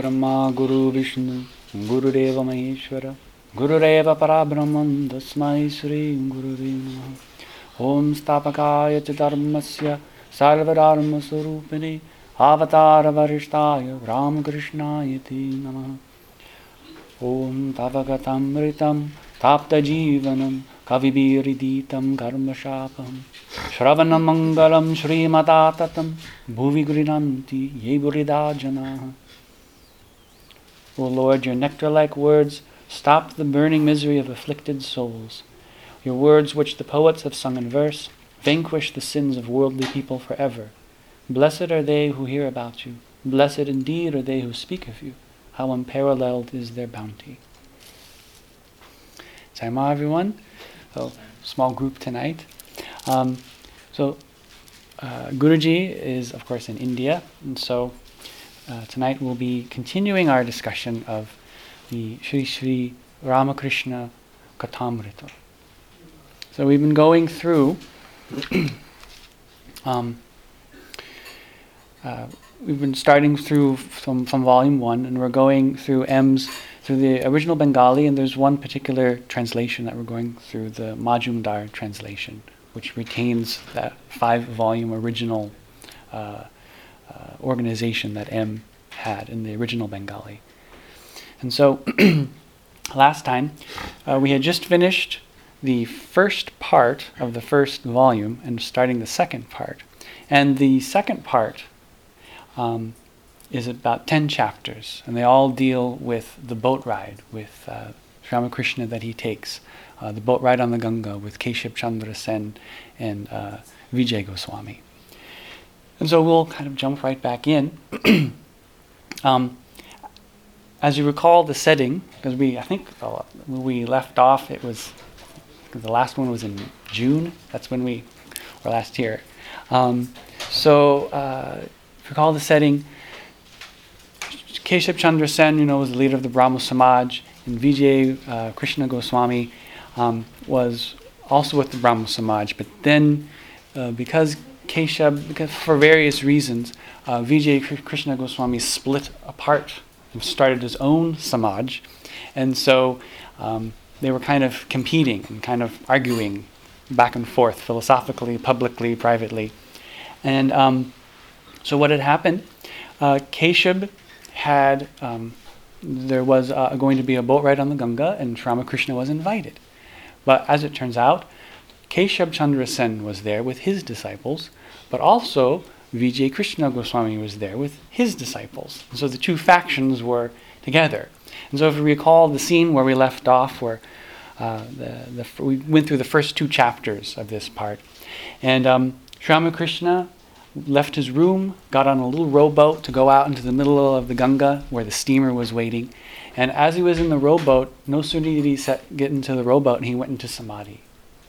Brahma Guru Vishnu Gurudeva Maheshwara Gurudeva Parabrahman Tasmai Shri Gurave Namaha. Om Stapakaya Dharmasya Sarvadharma Sarupane Avatara Varishtaya Ramakrishnaaya Te Namaha. Om Tavagatamritam Tapta Jivanam Kavibiriditam Karmashapam Shravanam Mangalam Srimatatam Bhuvi Grinanti Yeburida Janaha. O Lord, your nectar-like words stop the burning misery of afflicted souls. Your words, which the poets have sung in verse, vanquish the sins of worldly people forever. Blessed are they who hear about you. Blessed indeed are they who speak of you. How unparalleled is their bounty. Saima, everyone. So, small group tonight. Guruji is, of course, in India, and so tonight we'll be continuing our discussion of the Sri Sri Ramakrishna Kathamrita. So we've been going through, we've been starting through from volume 1, and we're going through through the original Bengali, and there's one particular translation that we're going through, the Majumdar translation, which retains that 5-volume original organization that M had in the original Bengali. And so last time we had just finished the first part of the first volume and starting the second part. And the second part is about 10 chapters, and they all deal with the boat ride with Sri Ramakrishna that he takes, the boat ride on the Ganga with Keshab Chandra Sen and Vijay Goswami. And so we'll kind of jump right back in. As you recall the setting, because I think when we left off, it was, the last one was in June. That's when we were last here. If you recall the setting, Keshab Chandra Sen, was the leader of the Brahmo Samaj, and Vijay Krishna Goswami was also with the Brahmo Samaj. But then, because for various reasons, Vijay Krishna Goswami split apart and started his own Samaj, and so they were kind of competing and kind of arguing back and forth philosophically, publicly, privately. And so what had happened, Keshab had, there was going to be a boat ride on the Ganga, and Sri Ramakrishna was invited. But as it turns out, Keshab Chandra Sen was there with his disciples, but also Vijay Krishna Goswami was there with his disciples. And so the two factions were together. And so if you recall the scene where we left off, where we went through the first 2 chapters of this part, and Sri Ramakrishna left his room, got on a little rowboat to go out into the middle of the Ganga where the steamer was waiting. And as he was in the rowboat, no sooner did he get into the rowboat, and he went into Samadhi.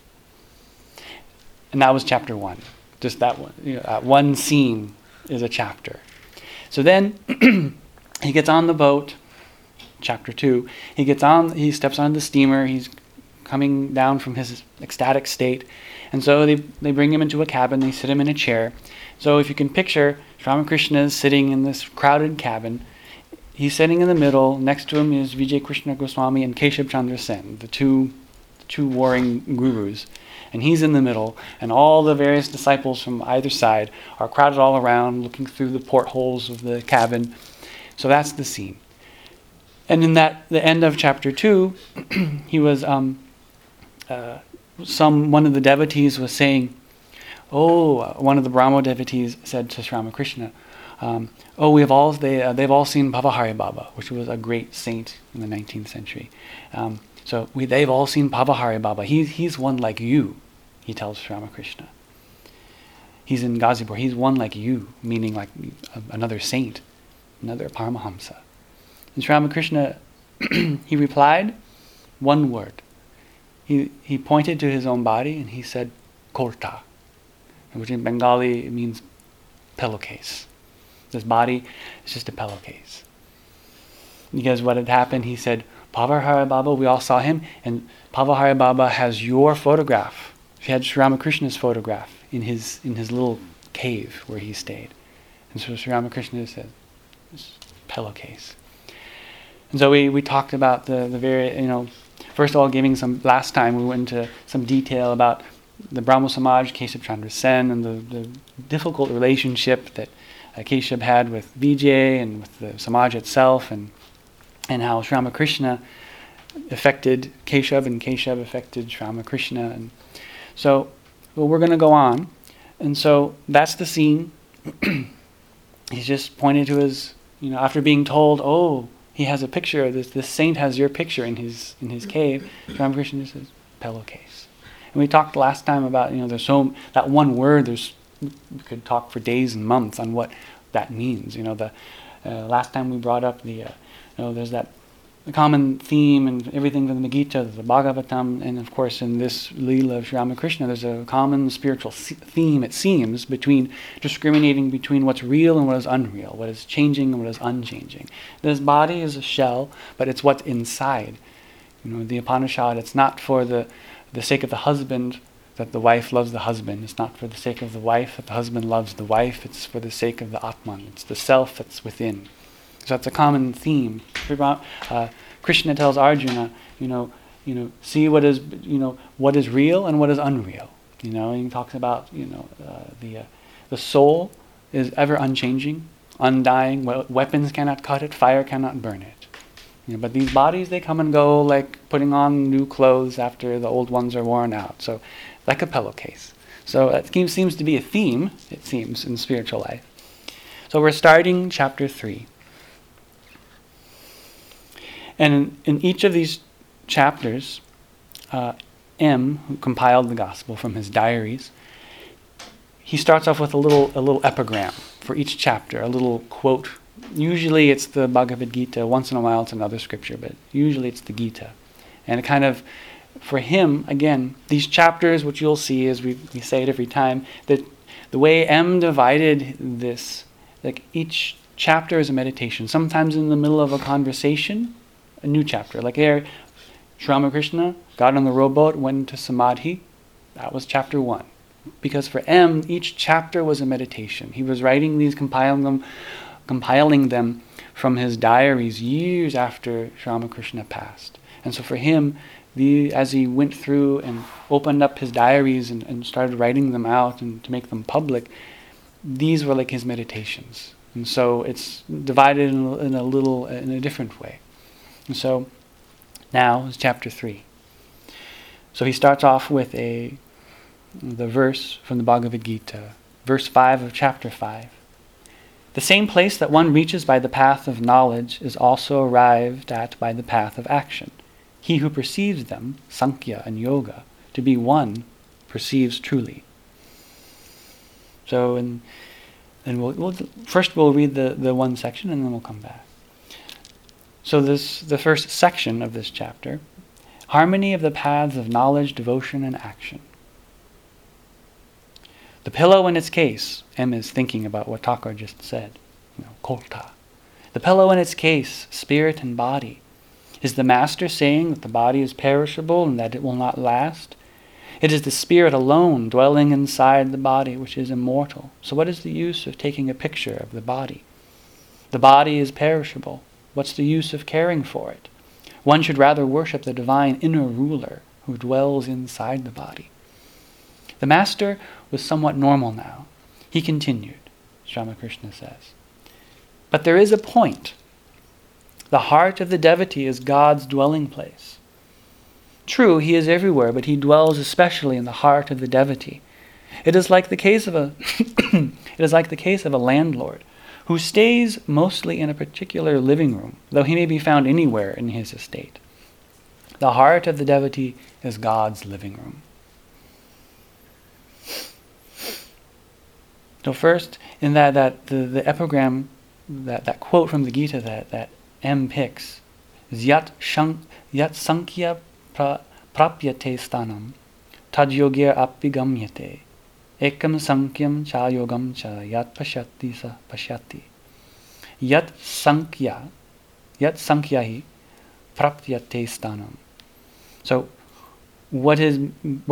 And that was chapter 1. Just that one. One scene is a chapter. So then he gets on the boat, chapter 2. He steps on the steamer. He's coming down from his ecstatic state. And so they bring him into a cabin. They sit him in a chair. So if you can picture, Sri Ramakrishna is sitting in this crowded cabin. He's sitting in the middle. Next to him is Vijay Krishna Goswami and Keshab Chandra Sen, the two warring gurus. And he's in the middle, and all the various disciples from either side are crowded all around, looking through the portholes of the cabin. So that's the scene. And in the end of chapter 2, he was one of the devotees was saying, one of the Brahmo devotees said to Sri Ramakrishna, they've all seen Bhavahari Baba, which was a great saint in the 19th century. They've all seen Bhavahari Baba. He's one like you, he tells Sri Ramakrishna. He's in Ghazipur. He's one like you, meaning like another saint, another Paramahamsa. And Sri Ramakrishna, he replied one word. He pointed to his own body and he said, Korta, which in Bengali means pillowcase. This body is just a pillowcase. Because what had happened, he said, Bhavahari Baba, we all saw him, and Bhavahari Baba has your photograph. He had Sri Ramakrishna's photograph in his little cave where he stayed. And so Sri Ramakrishna said, this pillowcase. And so we talked about the very, first of all, last time we went into some detail about the Brahmo Samaj, Keshab Chandra Sen, and the difficult relationship that Keshab had with Vijay and with the Samaj itself, and how Sri Ramakrishna affected Keshab and Keshab affected Sri Ramakrishna. And so, we're going to go on. And so that's the scene. He's just pointed to his, after being told, oh, he has a picture, this saint has your picture in his cave, Sri Ramakrishna says, pillowcase. And we talked last time about, there's that one word, we could talk for days and months on what that means. Last time we brought up there's that common theme and everything from the Gita, the Bhagavatam, and of course in this Leela of Sri Ramakrishna, there's a common spiritual theme, it seems, between discriminating between what's real and what is unreal, what is changing and what is unchanging. This body is a shell, but it's what's inside. The Upanishad, it's not for the sake of the husband that the wife loves the husband. It's not for the sake of the wife that the husband loves the wife. It's for the sake of the Atman. It's the self that's within. So that's a common theme. Krishna tells Arjuna, see what is, what is real and what is unreal. And he talks about, the soul is ever unchanging, undying. Weapons cannot cut it, fire cannot burn it. But these bodies, they come and go like putting on new clothes after the old ones are worn out. So, like a pillowcase. So that seems to be a theme, it seems, in spiritual life. So we're starting chapter 3. And in each of these chapters, M, who compiled the gospel from his diaries, he starts off with a little epigram for each chapter, a little quote. Usually it's the Bhagavad Gita, once in a while it's another scripture, but usually it's the Gita. And it kind of, for him, again, these chapters, which you'll see as we say it every time, that the way M divided this, like each chapter is a meditation. Sometimes in the middle of a conversation, a new chapter. Like here, Sri Ramakrishna got on the rowboat, went into Samadhi. That was chapter 1. Because for M, each chapter was a meditation. He was writing these, compiling them from his diaries years after Sri Ramakrishna passed. And so for him, as he went through and opened up his diaries and started writing them out and to make them public, these were like his meditations. And so it's divided in a different way. And so now is chapter 3. So he starts off with the verse from the Bhagavad Gita, verse 5 of chapter 5. The same place that one reaches by the path of knowledge is also arrived at by the path of action. He who perceives them, Sankhya and Yoga, to be one, perceives truly. So, and we'll first we'll read the one section and then we'll come back. So the first section of this chapter, harmony of the paths of knowledge, devotion, and action. The pillow in its case, M is thinking about what Thakur just said, Kolta. The pillow in its case, spirit and body. Is the master saying that the body is perishable and that it will not last? It is the spirit alone dwelling inside the body which is immortal. So what is the use of taking a picture of the body? The body is perishable. What's the use of caring for it? One should rather worship the divine inner ruler who dwells inside the body. The master was somewhat normal now. He continued, Sri Ramakrishna says. But there is a point. The heart of the devotee is God's dwelling place. True, he is everywhere, but he dwells especially in the heart of the devotee. It is like the case of a landlord who stays mostly in a particular living room, though he may be found anywhere in his estate. The heart of the devotee is God's living room. So first, in the epigram, that quote from the Gita that M picks, is Yat Sankhya Prapyate Stanam Tad Yogir Apigamyate Ekam Sankyam Cha Yogam Cha Yat Pashyati Sa Pashyati. Yat Sankhyahi Prapyate Stanam. So what is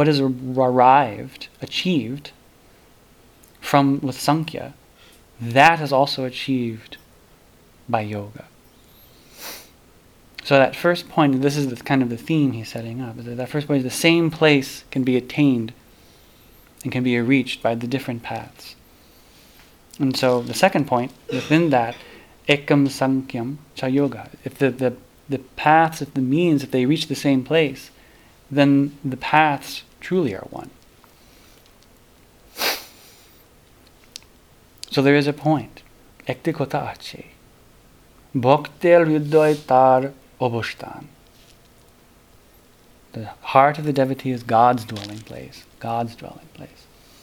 achieved with Sankhya, that is also achieved by yoga. So that first point, this is kind of the theme he's setting up, is that first point is the same place can be attained and can be reached by the different paths. And so the second point, within that, ekam sankyam cha yoga. If the paths, if the means, if they reach the same place, then the paths truly are one. So there is a point. Ekte kota ache. Bhaktel hridoy tar obostan. The heart of the devotee is God's dwelling place. God's dwelling place.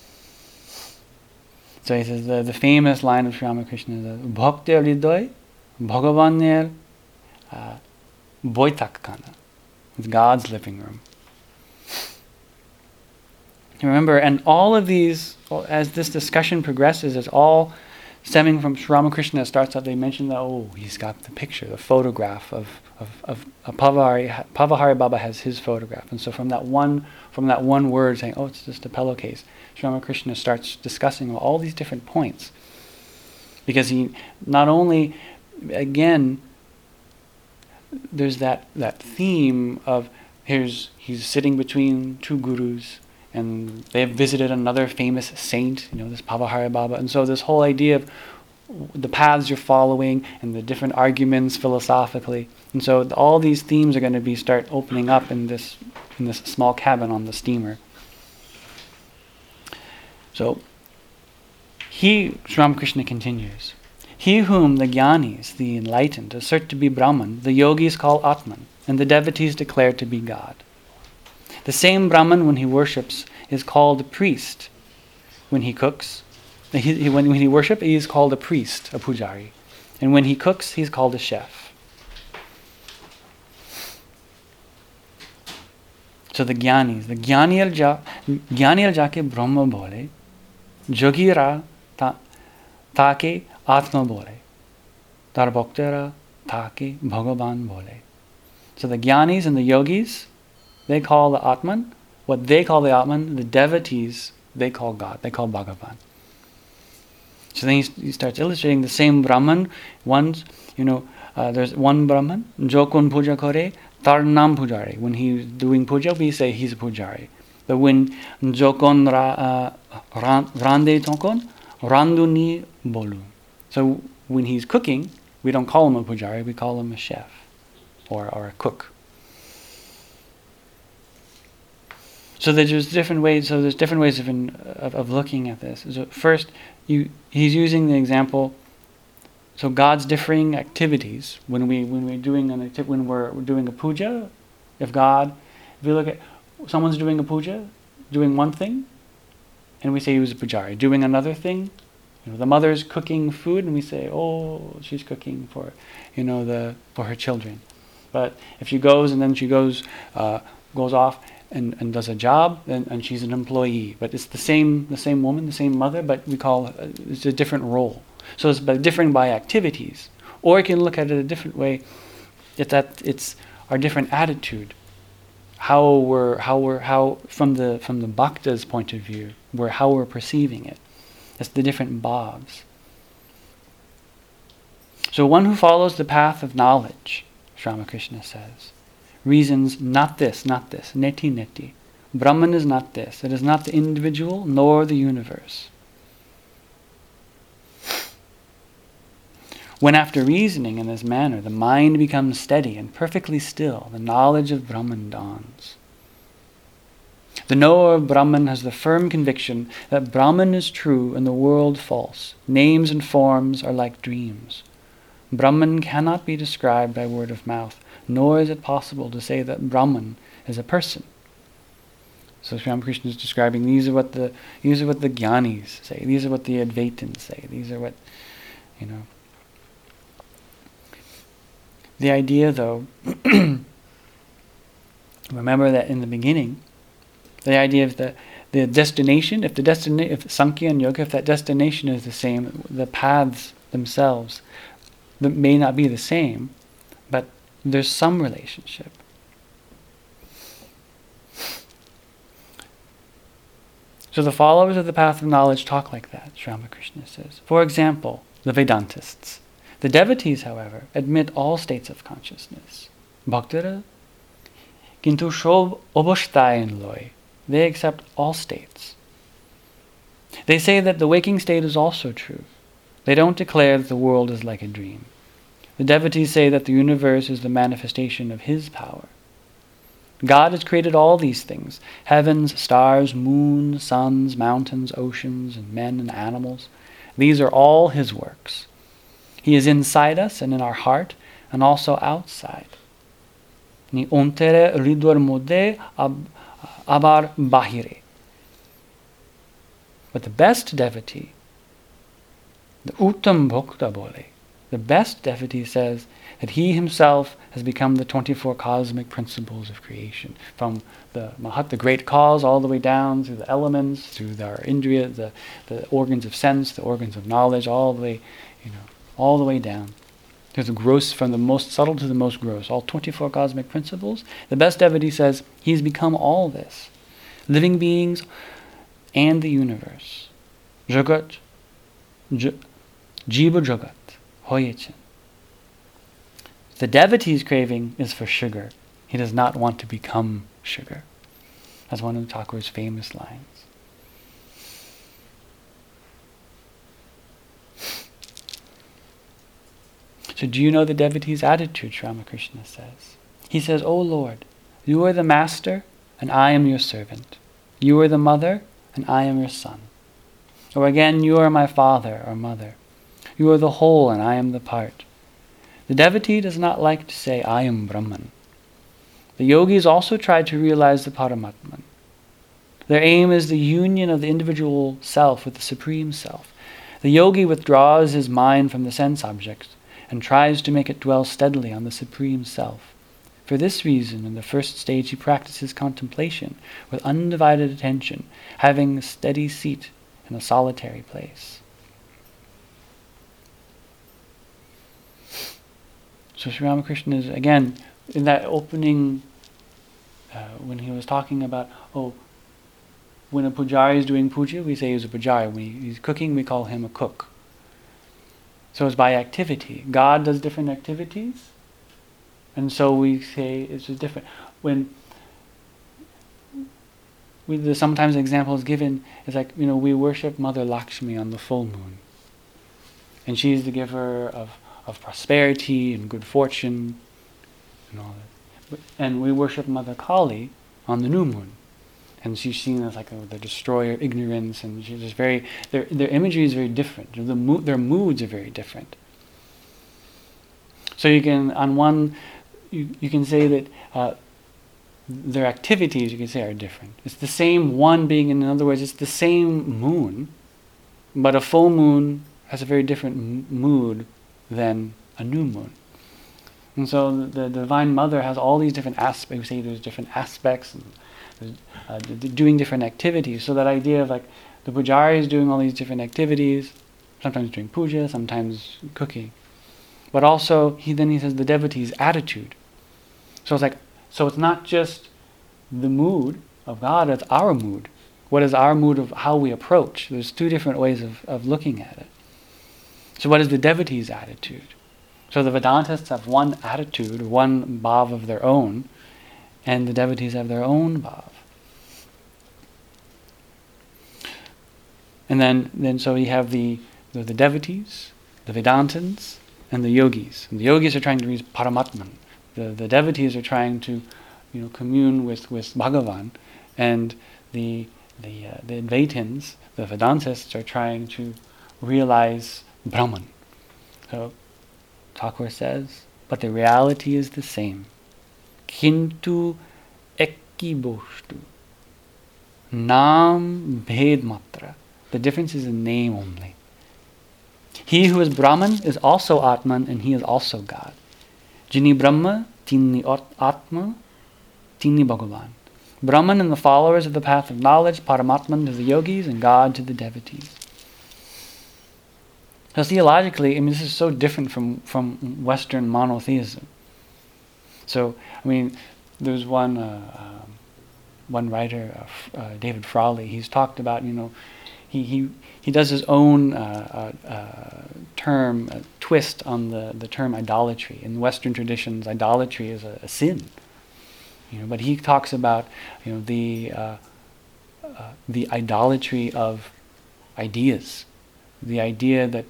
So he says the famous line of Sri Ramakrishna is Bhaktel hridoy bhagavanyer boitakkana. It's God's living room. Remember, and all of these, as this discussion progresses, it's all stemming from Sri Ramakrishna. Starts out, they mention that, he's got the picture, the photograph of Pavahari Baba has his photograph. And so from that one word saying, it's just a pillowcase, Sri Ramakrishna starts discussing all these different points. Because he not only, again, there's that theme of, he's sitting between two gurus, and they have visited another famous saint, this Pavahari Baba. And so this whole idea of the paths you're following and the different arguments philosophically. And so all these themes are going to start opening up in this small cabin on the steamer. So Sri Ramakrishna continues. He whom the Jnanis, the enlightened, assert to be Brahman, the yogis call Atman, and the devotees declare to be God. The same Brahman, when he worships, is called a priest. When he cooks, when he worships, he is called a priest, a pujari. And when he cooks, he's called a chef. So the Jnanis, the Jnani jake Brahma bole, Jogira take Atma bole, Tar Bhaktara take Bhagavan bole. So the Jnanis and the yogis, they call the Atman, what they call the Atman, the devotees, they call God, they call Bhagavan. So then he starts illustrating the same Brahman. There's one Brahman, Jokun puja kore, tar nam pujari. When he's doing puja, we say he's a pujari. But when Jokon rande tokon, randuni bolu. So when he's cooking, we don't call him a pujari, we call him a chef or a cook. So there's different ways. So there's different ways of looking at this. So first, he's using the example. So God's differing activities when we're doing a puja. If you look at someone's doing a puja, doing one thing, and we say he was a pujari. Doing another thing, the mother's cooking food, and we say, she's cooking for for her children. But if she goes off and does a job, and she's an employee, but it's the same woman, the same mother, but we call it's a different role. So it's different by activities, or you can look at it a different way. It's our different attitude, how from the bhakta's point of view, how we're perceiving it. It's the different bhavs. So one who follows the path of knowledge, Sri Ramakrishna says, reasons not this, neti neti. Brahman is not this. It is not the individual nor the universe. When after reasoning in this manner, the mind becomes steady and perfectly still, the knowledge of Brahman dawns. The knower of Brahman has the firm conviction that Brahman is true and the world false. Names and forms are like dreams. Brahman cannot be described by word of mouth, nor is it possible to say that Brahman is a person. So Sri Ramakrishna is describing these are what the Jnanis say. These are what the Advaitins say. These are what The idea, though, remember that in the beginning, the idea of the destination. If Sankhya and Yoga, if that destination is the same, the paths themselves that may not be the same, but there's some relationship. So the followers of the path of knowledge talk like that, Sri Ramakrishna says. For example, the Vedantists. The devotees, however, admit all states of consciousness. Bhaktara, kintu shob oboshthayen loy. They accept all states. They say that the waking state is also true. They don't declare that the world is like a dream. The devotees say that the universe is the manifestation of His power. God has created all these things, heavens, stars, moon, suns, mountains, oceans, and men and animals. These are all His works. He is inside us and in our heart, and also outside. Ni ontere ridor mode abar bahire. But the best devotee, the Uttam Bhokta Bole, the best devotee says that he himself has become the 24 cosmic principles of creation, from the Mahat, the great cause, all the way down through the elements, through our indriya, the organs of sense, the organs of knowledge, all the way, all the way down. There's a gross, from the most subtle to the most gross, all 24 cosmic principles. The best devotee says he's become all this, living beings and the universe. Jagat, Jiva Jagat, Hoyechin. The devotee's craving is for sugar. He does not want to become sugar. That's one of Thakur's famous lines. So do you know the devotee's attitude, Sri Ramakrishna says? He says, O Lord, you are the master and I am your servant. You are the mother and I am your son. Or again, you are my father or mother. You are the whole and I am the part. The devotee does not like to say, I am Brahman. The yogis also try to realize the Paramatman. Their aim is the union of the individual self with the Supreme Self. The yogi withdraws his mind from the sense objects and tries to make it dwell steadily on the Supreme Self. For this reason, in the first stage, he practices contemplation with undivided attention, having a steady seat in a solitary place. So Sri Ramakrishna is, again, in that opening, when he was talking about, when a pujari is doing puja, we say he's a pujari. When he's cooking, we call him a cook. So it's by activity. God does different activities, and so we say it's just different. When there's sometimes examples given, it's like, we worship Mother Lakshmi on the full moon. And she's the giver of prosperity and good fortune and all that. And we worship Mother Kali on the new moon. And she's seen as like the destroyer of ignorance, and she's just their imagery is very different. Their moods are very different. So you can, on one, you can say that their activities, you can say, are different. It's the same one being, in other words, it's the same moon, but a full moon has a very different mood than a new moon. And so the Divine Mother has all these different aspects. We say there's different aspects, and doing different activities. So that idea of like the pujari is doing all these different activities, sometimes doing puja, sometimes cooking. But also, he says the devotee's attitude. So it's not just the mood of God, it's our mood. What is our mood of how we approach? There's two different ways of looking at it. So what is the devotee's attitude? So the Vedantists have one attitude, one bhav of their own, and the devotees have their own bhav. And then so you have the devotees, the Vedantins, and the yogis. And the yogis are trying to reach Paramatman. The devotees are trying to, commune with Bhagavan, and the Advaitins, the Vedantists, are trying to realize Brahman. So Thakur says, but the reality is the same. Kintu ekki boshtu. Naam bhed matra. The difference is in name only. He who is Brahman is also Atman, and he is also God. Jini Brahma, Tini Atma, Tini Bhagavan. Brahman and the followers of the path of knowledge, Paramatman to the yogis, and God to the devotees. So theologically, this is so different from Western monotheism. So, there's one writer, David Frawley, he's talked about, he does his own term, twist on the term idolatry. In Western traditions, idolatry is a sin. But he talks about the idolatry of ideas, the idea that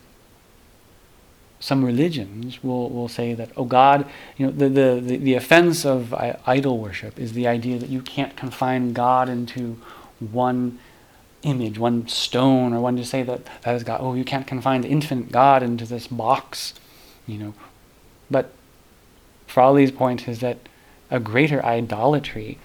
some religions will say that, oh God, the offense of idol worship is the idea that you can't confine God into one image, one stone, or one to say that is God. Oh, you can't confine the infinite God into this box, But for Ali's point is that a greater idolatry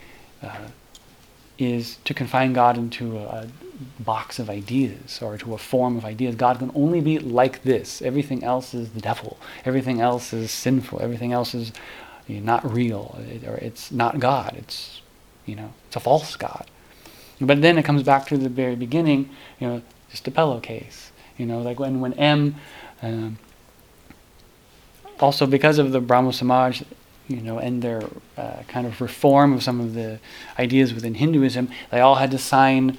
is to confine God into a box of ideas or to a form of ideas. God can only be like this. Everything else is the devil. Everything else is sinful. Everything else is not real. Or it's not God. It's it's a false God. But then it comes back to the very beginning. Just a pillowcase. Like when M. Also because of the Brahmo Samaj, and their kind of reform of some of the ideas within Hinduism, they all had to sign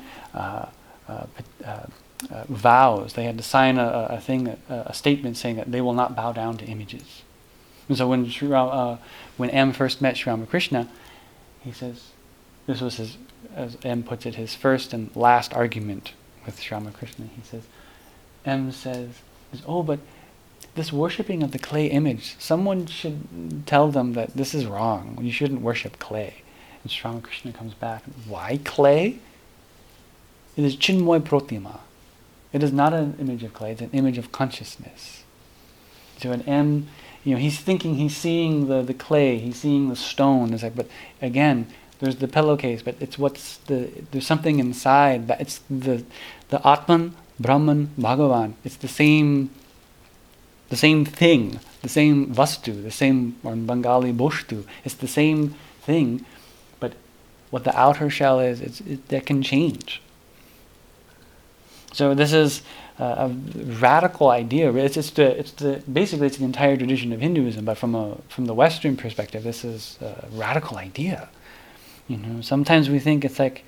vows. They had to sign a statement saying that they will not bow down to images. And so when M first met Sri Ramakrishna, he says, this was his, as M puts it, his first and last argument with Sri Ramakrishna. He says, M says, oh, but this worshipping of the clay image, someone should tell them that this is wrong. You shouldn't worship clay. And Sri Ramakrishna comes back, why clay? It is Chinmoy Pratima. It is not an image of clay, it's an image of consciousness. So an M, he's thinking, he's seeing the clay, he's seeing the stone. It's like, but again, there's the pillowcase, but it's there's something inside. That it's the Atman, Brahman, Bhagavan. It's the same thing, the same vastu, the same, or in Bengali, boshtu. It's the same thing, but what the outer shell is, that can change. So this is a radical idea. Basically it's the entire tradition of Hinduism, but from the Western perspective, this is a radical idea. Sometimes we think it's like,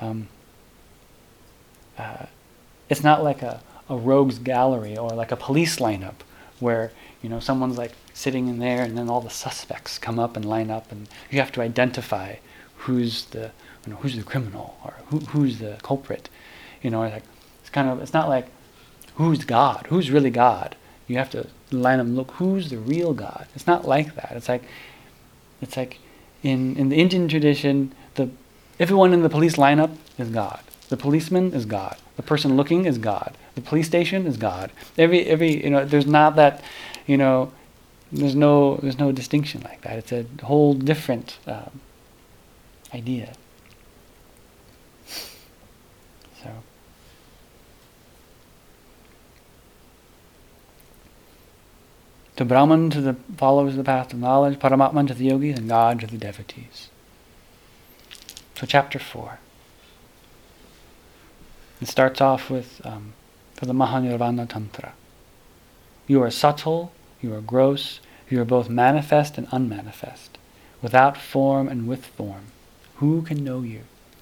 it's not like a rogues gallery or like a police lineup where someone's like sitting in there and then all the suspects come up and line up and you have to identify who's the criminal or who's the culprit. Like it's not like who's God, who's really God. You have to line up and look who's the real God. It's not like that. It's like in the Indian tradition, everyone in the police lineup is God. The policeman is God. The person looking is God. The police station is God. Every there's not that, there's no distinction like that. It's a whole different idea. So. To Brahman, to the followers of the path of knowledge, Paramatman to the yogis, and God to the devotees. So chapter 4. It starts off with, for the Mahanirvana Tantra. You are subtle, you are gross, you are both manifest and unmanifest, without form and with form. Who can know you?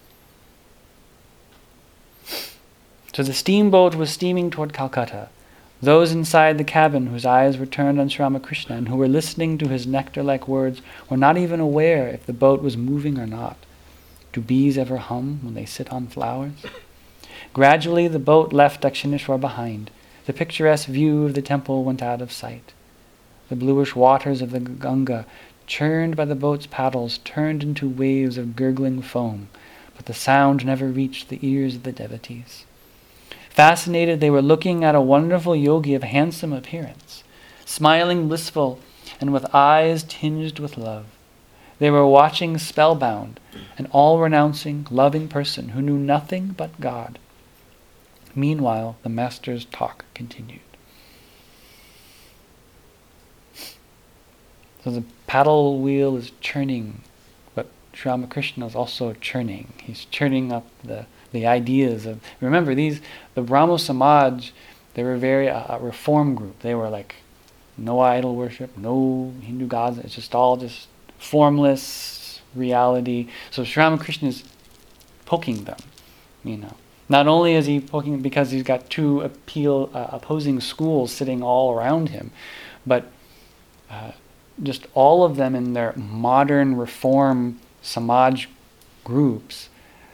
So the steamboat was steaming toward Calcutta. Those inside the cabin whose eyes were turned on Sri Ramakrishna and who were listening to his nectar-like words were not even aware if the boat was moving or not. Do bees ever hum when they sit on flowers? Gradually the boat left Dakshineshwar behind. The picturesque view of the temple went out of sight. The bluish waters of the Ganga, churned by the boat's paddles, turned into waves of gurgling foam, but the sound never reached the ears of the devotees. Fascinated, they were looking at a wonderful yogi of handsome appearance, smiling blissful and with eyes tinged with love. They were watching spellbound, an all-renouncing, loving person who knew nothing but God. Meanwhile, the master's talk continued. So the paddle wheel is churning, but Sri Ramakrishna is also churning. He's churning up the ideas of... Remember, the Brahmo Samaj, they were a reform group. They were like, no idol worship, no Hindu gods. It's just all just formless reality. So Sri Ramakrishna is poking them, Not only is he poking because he's got two opposing schools sitting all around him, but just all of them in their modern reform Samaj groups,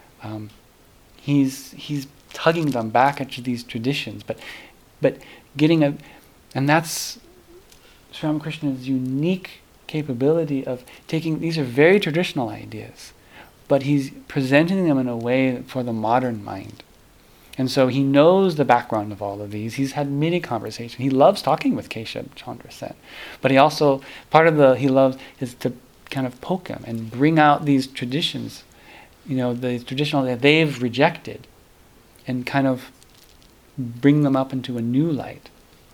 he's tugging them back into these traditions, but getting and that's Sri Ramakrishna's unique capability of taking, these are very traditional ideas, but he's presenting them in a way for the modern mind. And so he knows the background of all of these. He's had many conversations. He loves talking with Keshab Chandra Sen. But he also, he loves is to kind of poke him and bring out these traditions, the traditional that they've rejected, and kind of bring them up into a new light.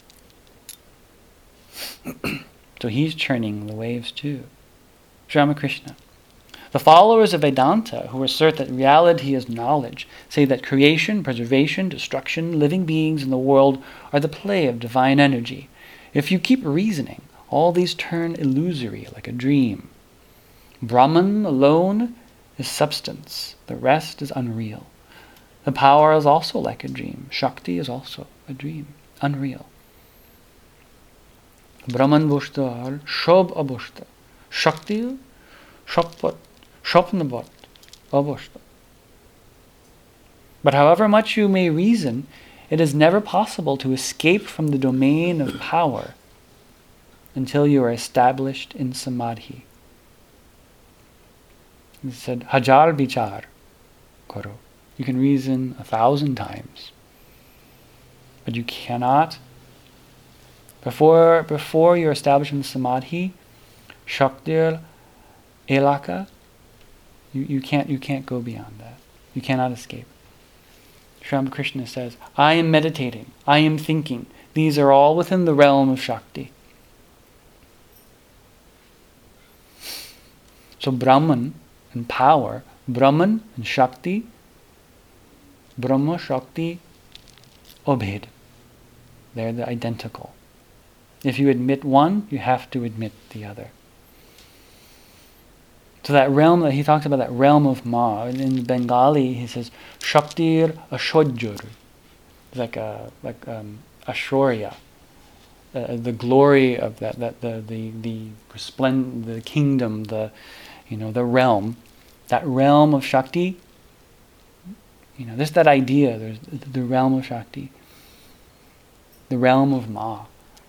So he's churning the waves too. Sri Ramakrishna. The followers of Vedanta, who assert that reality is knowledge, say that creation, preservation, destruction, living beings in the world are the play of divine energy. If you keep reasoning, all these turn illusory like a dream. Brahman alone is substance, the rest is unreal. The power is also like a dream. Shakti is also a dream, unreal. Brahman Bushtar, Shob Abushta, Shakti, Shoppat, Shopnabat, Abushta. But however much you may reason, it is never possible to escape from the domain of power until you are established in Samadhi. He said, Hajar Bichar Karo. You can reason 1,000 times, but you cannot. Before you're established in Samadhi, Shaktir Elaka, you can't go beyond that. You cannot escape. Sri Ramakrishna says, I am meditating, I am thinking. These are all within the realm of Shakti. So Brahman and power, Brahman and Shakti, Brahma, Shakti, Obhed. They're the identical. If you admit one, you have to admit the other. So that realm that he talks about, that realm of Ma, in Bengali he says Shaktir Ashodjur, like Ashorya, the glory of that the kingdom, the realm, that realm of Shakti. There's that idea. There's the realm of Shakti, the realm of Ma.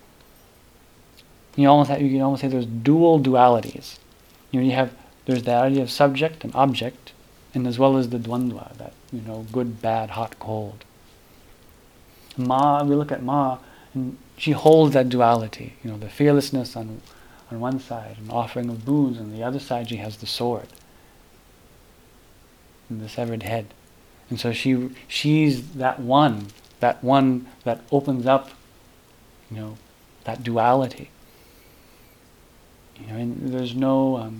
You can almost say there's dual dualities. There's the idea of subject and object, and as well as the dvandva, that good, bad, hot, cold. Ma, we look at Ma, and she holds that duality. The fearlessness on one side, and offering of boons, and on the other side she has the sword and the severed head. And so she's that one that opens up, that duality. And there's no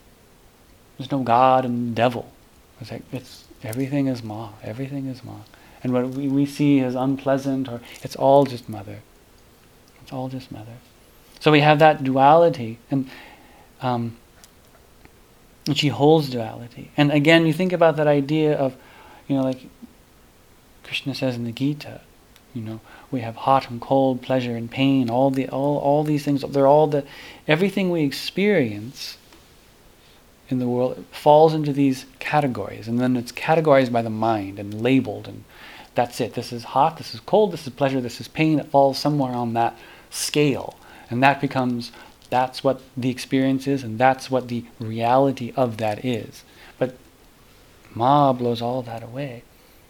God and devil. It's like everything is Ma. Everything is Ma. And what we see as unpleasant, or it's all just Mother. It's all just Mother. So we have that duality, and she holds duality. And again, you think about that idea of, like Krishna says in the Gita, we have hot and cold, pleasure and pain, all these things. They're all everything we experience in the world falls into these categories, and then it's categorized by the mind and labeled, and that's it. This is hot, this is cold, this is pleasure, this is pain. It falls somewhere on that scale, and that's what the experience is, and that's what the reality of that is. But Ma blows all that away.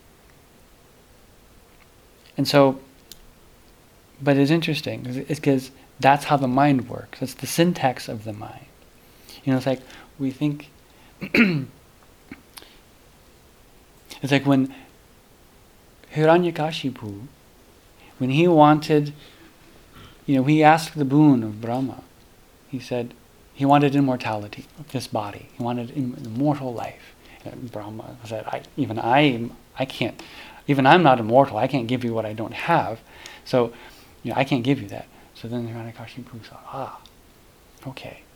And so, but it's interesting, it's because that's how the mind works. It's the syntax of the mind. It's like we think, it's like when Hiranyakashipu, when he wanted, he asked the boon of Brahma. He said he wanted immortality of this body. He wanted immortal life. And Brahma said, I can't. Even I'm not immortal. I can't give you what I don't have. So, I can't give you that. So then Hiranyakashipu thought, okay.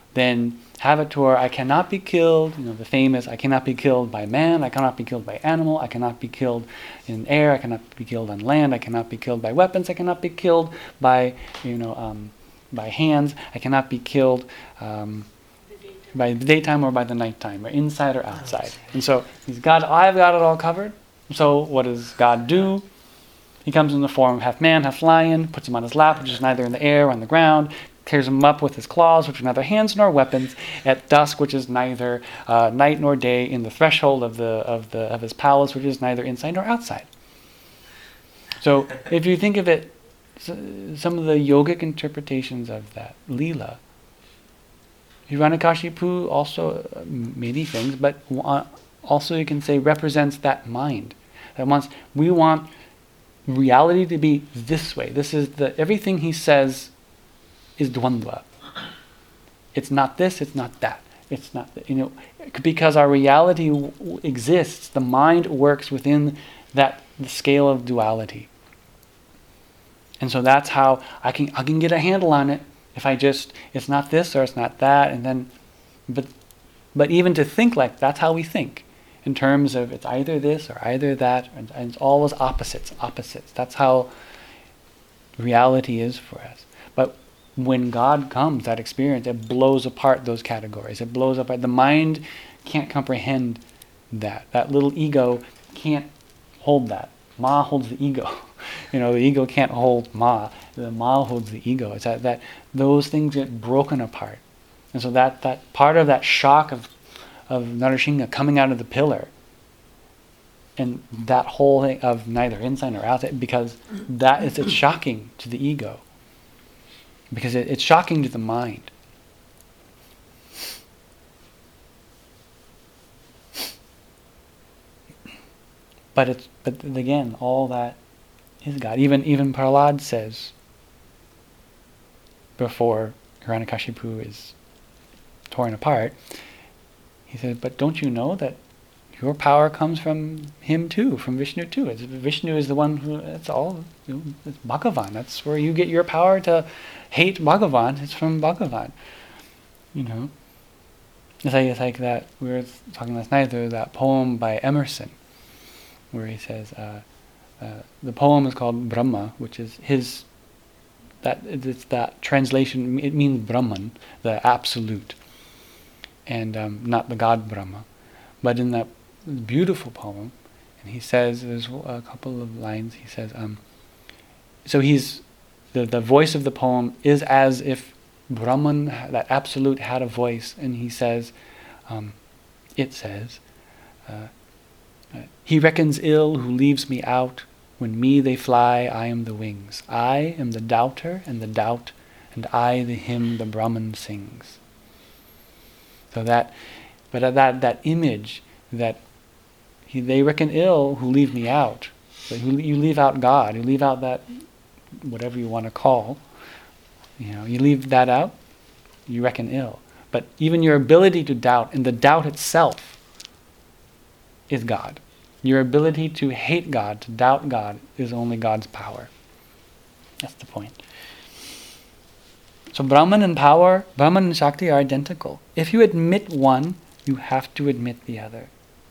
then have it to where I cannot be killed. The famous, I cannot be killed by man, I cannot be killed by animal, I cannot be killed in air, I cannot be killed on land, I cannot be killed by weapons, I cannot be killed by, by hands, I cannot be killed by the daytime or by the nighttime, or inside or outside. And so I've got it all covered. So what does God do? He comes in the form of half man, half lion, puts him on his lap, which is neither in the air or on the ground, tears him up with his claws, which are neither hands nor weapons, at dusk, which is neither night nor day, in the threshold of his palace, which is neither inside nor outside. So if you think of it, some of the yogic interpretations of that Leela, Hiranyakashipu also many things, but also you can say represents that mind. That we want reality to be this way. This is everything he says is dvandva. It's not this, it's not that. It's not, because our reality exists, the mind works within the scale of duality. And so that's how I can get a handle on it if it's not this or it's not that, and then, but even to think like that's how we think, in terms of it's either this or either that, and it's always opposites. That's how reality is for us. But when God comes, that experience, it blows apart those categories. It blows apart. The mind can't comprehend that. That little ego can't hold that. Ma holds the ego. The ego can't hold Ma. The Ma holds the ego. It's that those things get broken apart. And so that part of that shock of Narsingha coming out of the pillar, and that whole thing of neither inside nor outside, because it's shocking to the ego. Because it's shocking to the mind. But again, all that is God. Even Prahlad says, before Hiranyakashipu is torn apart, he says, but don't you know that your power comes from him too, from Vishnu too? Vishnu is the one it's it's Bhagavan. That's where you get your power to hate Bhagavan. It's from Bhagavan. It's like that, we were talking last night, there's that poem by Emerson, where he says, the poem is called Brahma, which is it's that translation, it means Brahman, the absolute, and not the God Brahma. But in that beautiful poem, and he says, there's a couple of lines, he says, so he's, the voice of the poem is as if Brahman, that absolute, had a voice, and he says, it says, he reckons ill who leaves me out. When me they fly, I am the wings. I am the doubter and the doubt, and I the hymn the Brahman sings. So that image that they reckon ill who leave me out. So you leave out God, you leave out that, whatever you want to call, you leave that out, you reckon ill. But even your ability to doubt, and the doubt itself, is God. Your ability to hate God, to doubt God, is only God's power. That's the point. So Brahman and power, Brahman and Shakti are identical. If you admit one, you have to admit the other.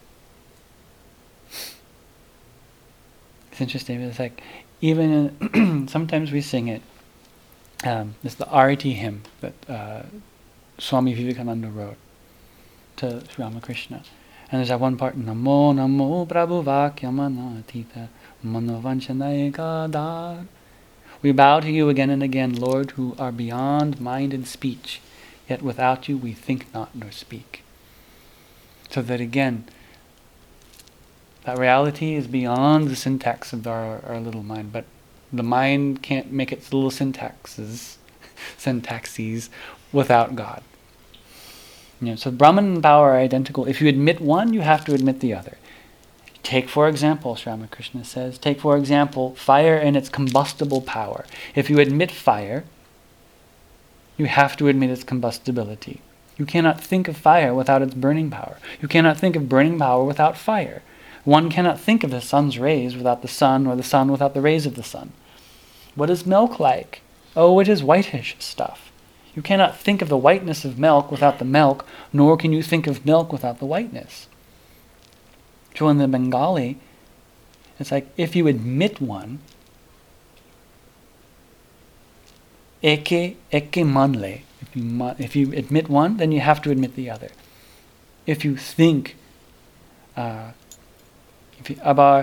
It's interesting. It's like, even sometimes we sing it. It's the Arati hymn that Swami Vivekananda wrote to Sri Ramakrishna. And there's that one part, Namo Namo Prabhu Vakyamanatita Manovanchanayaka Dar. We bow to you again and again, Lord, who are beyond mind and speech, yet without you we think not nor speak. So that again, that reality is beyond the syntax of our little mind, but the mind can't make its little syntaxes without God. So Brahman and power are identical. If you admit one, you have to admit the other. Take, for example, Sri Ramakrishna says, take, for example, fire and its combustible power. If you admit fire, you have to admit its combustibility. You cannot think of fire without its burning power. You cannot think of burning power without fire. One cannot think of the sun's rays without the sun, or the sun without the rays of the sun. What is milk like? Oh, it is whitish stuff. You cannot think of the whiteness of milk without the milk, nor can you think of milk without the whiteness. So in the Bengali, it's like if you admit one, eke manle. If you admit one, then you have to admit the other. If you think, abar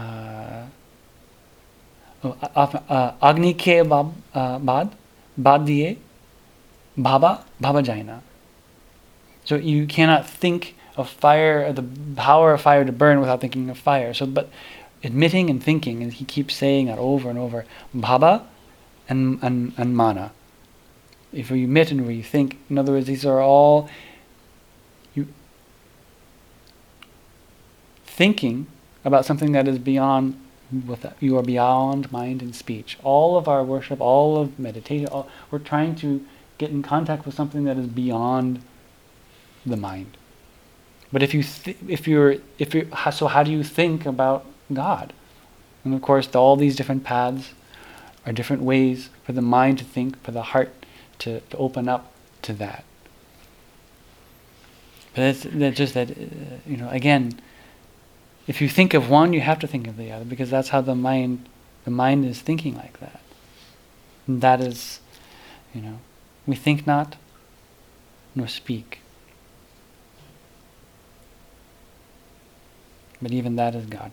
agni ke bad diye bhaba jaina. So you cannot think of fire, the power of fire to burn without thinking of fire. So, but admitting and thinking, and he keeps saying that over and over, bhava and mana. If you admit and where you think, in other words, these are all you thinking about something that is beyond. You are beyond mind and speech. All of our worship, all of meditation, we're trying to get in contact with something that is beyond the mind. But so how do you think about God? And of course, all these different paths are different ways for the mind to think, for the heart to open up to that. But that's just that, again, if you think of one, you have to think of the other, because that's how the mind is thinking like that. And that is, we think not, nor speak. But even that is God.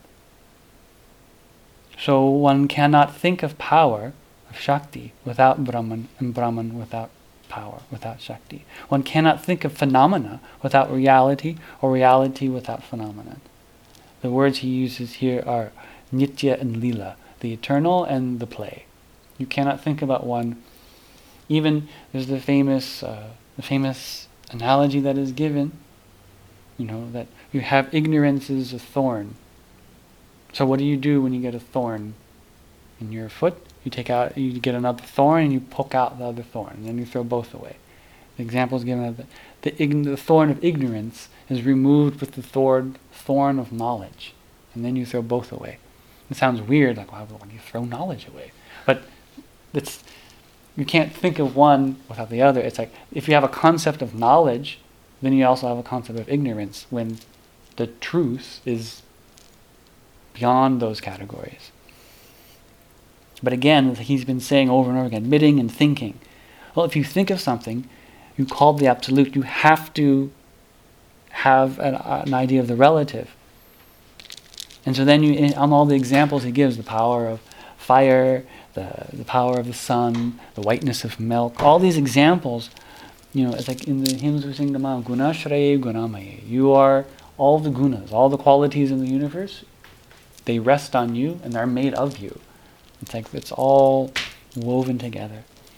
So one cannot think of power, of Shakti, without Brahman, and Brahman without power, without Shakti. One cannot think of phenomena without reality, or reality without phenomena. The words he uses here are Nitya and Lila, the eternal and the play. You cannot think about one. Even there's the famous analogy that is given, that you have ignorance is a thorn. So what do you do when you get a thorn in your foot? You get another thorn and you poke out the other thorn, and then you throw both away. The example is given that the thorn of ignorance is removed with the thorn of knowledge, and then you throw both away. It sounds weird, like why would you throw knowledge away? But you can't think of one without the other. It's like if you have a concept of knowledge, then you also have a concept of ignorance, when the truth is beyond those categories. But again, he's been saying over and over again, admitting and thinking. Well, if you think of something, you call the absolute, you have to have an idea of the relative. And so then on all the examples he gives, the power of fire, the power of the sun, the whiteness of milk, all these examples, it's like in the hymns we sing, Guna Shraye Gunamaye. You are all the gunas, all the qualities in the universe, they rest on you and they're made of you. It's like it's all woven together.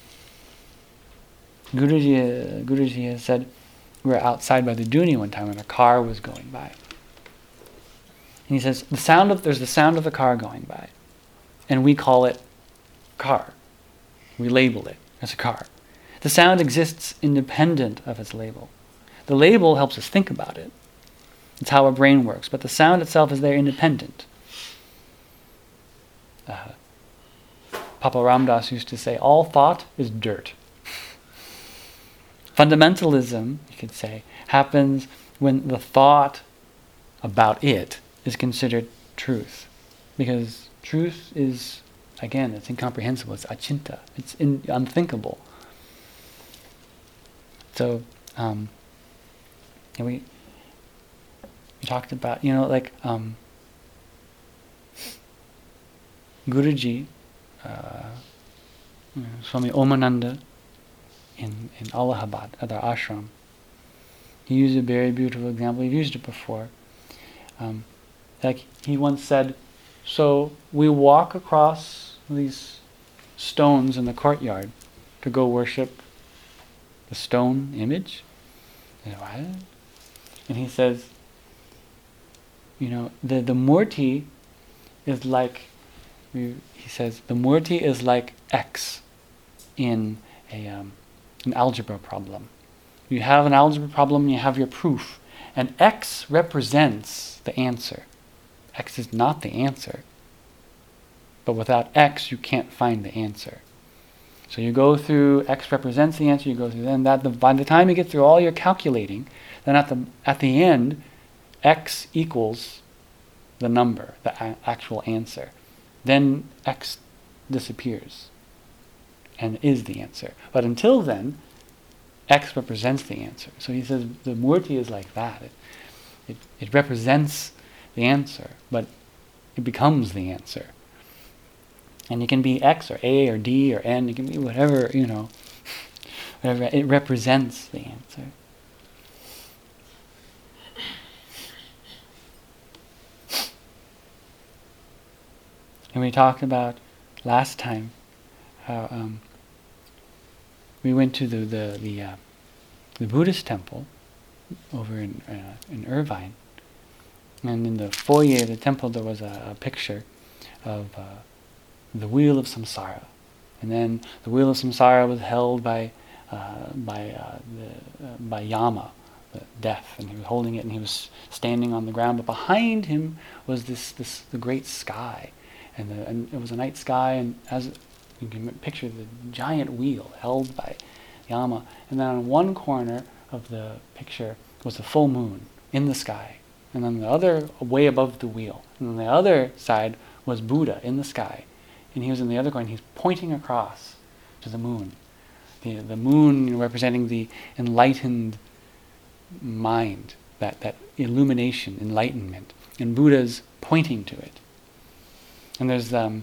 Guruji has said, we were outside by the Duni one time and a car was going by. And he says, there's the sound of the car going by. And we call it car. We label it as a car. The sound exists independent of its label. The label helps us think about it. It's how our brain works. But the sound itself is there independent. Papa Ramdas used to say, all thought is dirt. Fundamentalism, you could say, happens when the thought about it is considered truth. Because truth is, again, it's incomprehensible, it's achinta, it's unthinkable. So, we talked about, Guruji, Swami Omananda in Allahabad at our ashram, he used a very beautiful example. We've used it before. He once said, so we walk across these stones in the courtyard to go worship the stone image. And he says, the murti is like, he says, the murti is like X in an algebra problem. You have an algebra problem, you have your proof, and X represents the answer. X is not the answer. But without X, you can't find the answer. So you go through X represents the answer, you go through then that. By the time you get through all your calculating, then at the end, X equals the number, the actual answer. Then X disappears and is the answer. But until then, X represents the answer. So he says the murti is like that. It represents the answer, but it becomes the answer. And it can be X or A or D or N, it can be whatever, whatever. It represents the answer. And we talked about last time how we went to the Buddhist temple over in Irvine, and in the foyer of the temple there was a picture of the wheel of samsara, and then the wheel of samsara was held by Yama, the death, and he was holding it, and he was standing on the ground. But behind him was the great sky, and it was a night sky, and as you can picture the giant wheel held by Yama, and then on one corner of the picture was the full moon in the sky, and then the other way above the wheel, and on the other side was Buddha in the sky, and he was in the other corner. He's pointing across to the moon, the moon representing the enlightened mind, that illumination, enlightenment, and Buddha's pointing to it. And there's that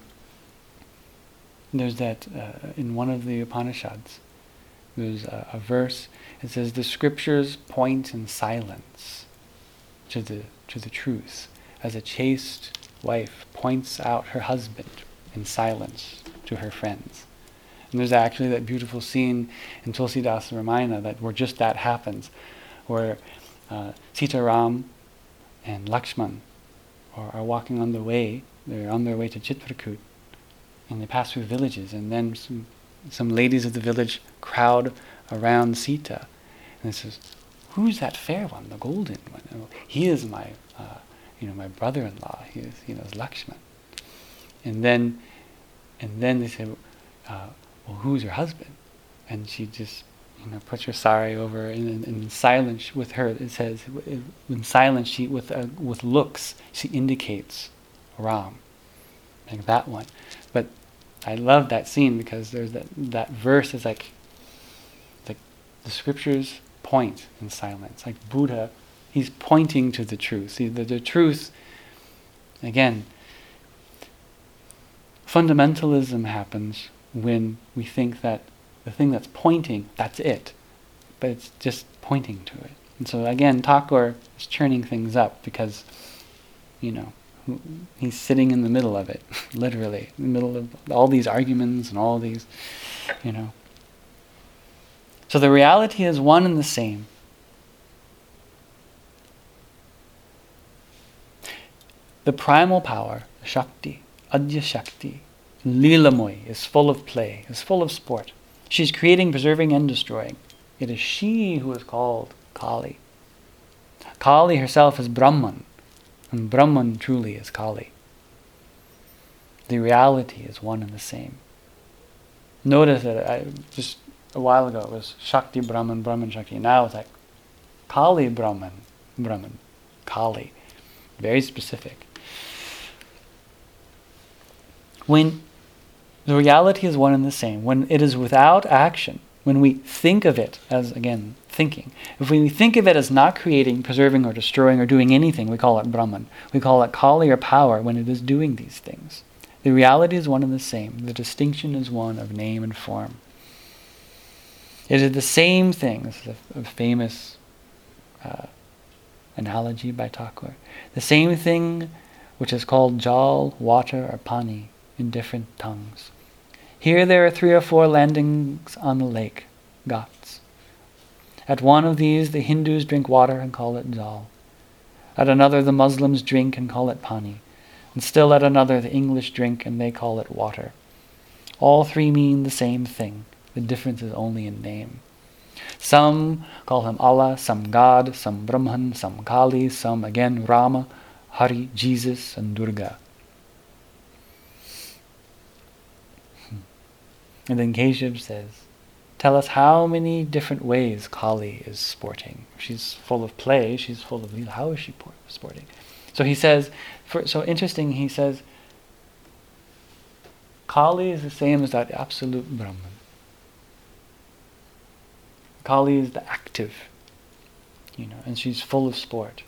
in one of the Upanishads, there's a verse. It says, "The scriptures point in silence to the truth, as a chaste wife points out her husband in silence to her friends." And there's actually that beautiful scene in Tulsidasa Ramayana where just that happens, where Sita Ram and Lakshman are walking on the way. They're on their way to Chitrakoot, and they pass through villages, and then some ladies of the village crowd around Sita, and it says, "Who's that fair one, the golden one? Oh, he is my brother-in-law. He is Lakshman." And then they say, "Well, who's your husband?" And she just puts her sari over, and in silence with her, it says, in silence, she with looks she indicates Ram, like that one. But I love that scene because there's that verse is like the scriptures point in silence. Like Buddha, he's pointing to the truth. See, the truth, again, fundamentalism happens when we think that the thing that's pointing, that's it. But it's just pointing to it. And so again, Thakur is churning things up because, he's sitting in the middle of it, literally, in the middle of all these arguments and all these, So the reality is one and the same. The primal power, Shakti, Adya Shakti, Leelamoy, is full of play, is full of sport. She's creating, preserving, and destroying. It is she who is called Kali. Kali herself is Brahman, and Brahman truly is Kali. The reality is one and the same. Notice that just a while ago it was Shakti Brahman, Brahman Shakti. Now it's like Kali Brahman, Brahman, Kali. Very specific. When the reality is one and the same, when it is without action, when we think of it as, again, thinking, if we think of it as not creating, preserving, or destroying, or doing anything, we call it Brahman. We call it Kali or power when it is doing these things. The reality is one and the same. The distinction is one of name and form. It is the same thing. This is a famous analogy by Thakur. The same thing which is called jal, water, or pani in different tongues. Here there are 3 or 4 landings on the lake, ghats. At one of these the Hindus drink water and call it jal. At another the Muslims drink and call it pani. And still at another the English drink and they call it water. All 3 mean the same thing. The difference is only in name. Some call him Allah, some God, some Brahman, some Kali, some again Rama, Hari, Jesus, and Durga. And then Keshav says, tell us how many different ways Kali is sporting. She's full of play, she's full of lila. How is she sporting? So he says, so interesting, he says, Kali is the same as that absolute Brahman. Kali is the active, and she's full of sport.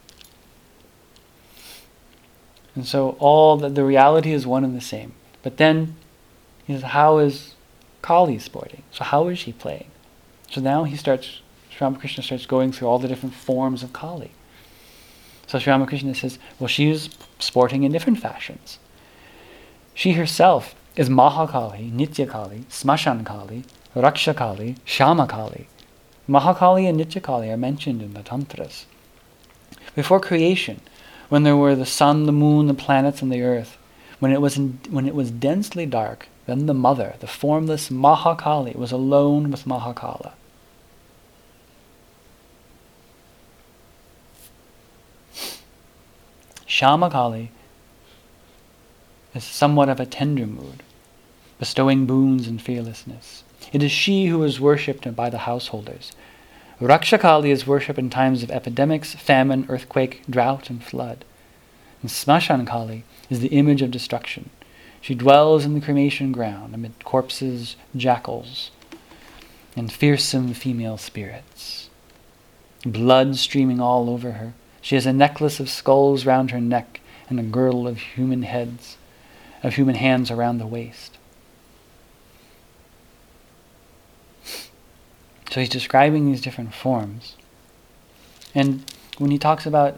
And so all the reality is one and the same. But then he says, how is Kali sporting? So how is she playing? So now Sri Ramakrishna starts going through all the different forms of Kali. So Sri Ramakrishna says, well, she is sporting in different fashions. She herself is Mahakali, Nitya Kali, Smashan Kali, Raksha Kali, Shama Kali. Mahakali and Nitya Kali are mentioned in the Tantras. Before creation, when there were the sun, the moon, the planets, and the earth, when it was densely dark, then the mother, the formless Mahakali, was alone with Mahakala. Shama Kali is somewhat of a tender mood, bestowing boons and fearlessness. It is she who is worshipped by the householders. Raksha Kali is worshipped in times of epidemics, famine, earthquake, drought, and flood. And Smashan Kali is the image of destruction. She dwells in the cremation ground amid corpses, jackals, and fearsome female spirits. Blood streaming all over her. She has a necklace of skulls round her neck and a girdle of human hands around the waist. So he's describing these different forms. And when he talks about,